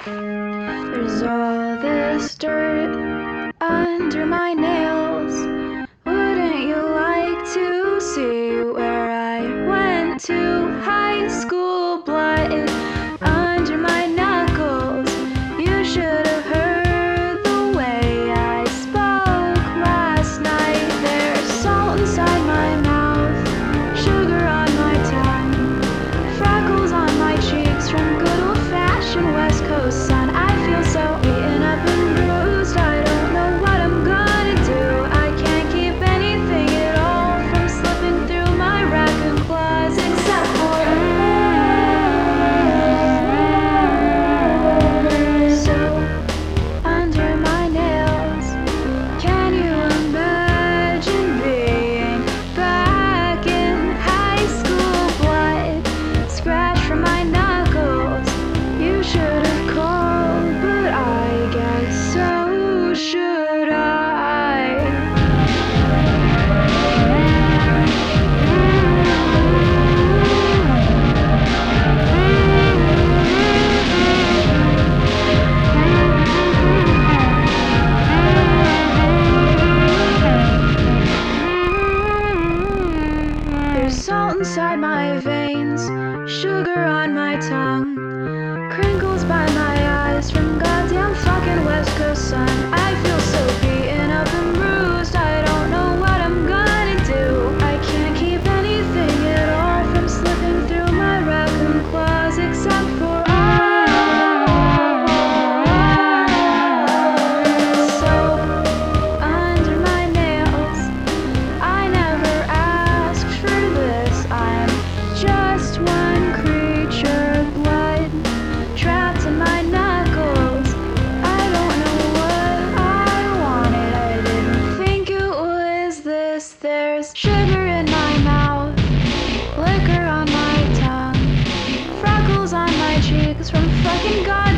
There's all this dirt under my nails. Wouldn't you like to see where I went to high school? Blood under my knuckles. You should have heard the way I spoke last night. There's salt inside my mouth, sugar on my tongue, freckles on my cheeks from good old-fashioned West Coast sun. I feel so beaten up and bruised, I don't know what I'm gonna do. I can't keep anything at all from slipping through my raccoon claws, except for so under my nails. Can you imagine being back in high school? Blood scratched from my knuckles. You should have called, but I guess so should I. There's salt inside my veins, sugar on my tongue, crinkles by my eyes from goddamn fucking West Coast sun. I feel so beaten up and bruised, I don't know what I'm gonna do. I can't keep anything at all from slipping through my raccoon claws, except for so under my nails. I never asked for this, I'm just one creature, blood trapped in my knuckles. I don't know what I wanted, I didn't think it was this. There's sugar in my mouth, liquor on my tongue, freckles on my cheeks from fucking God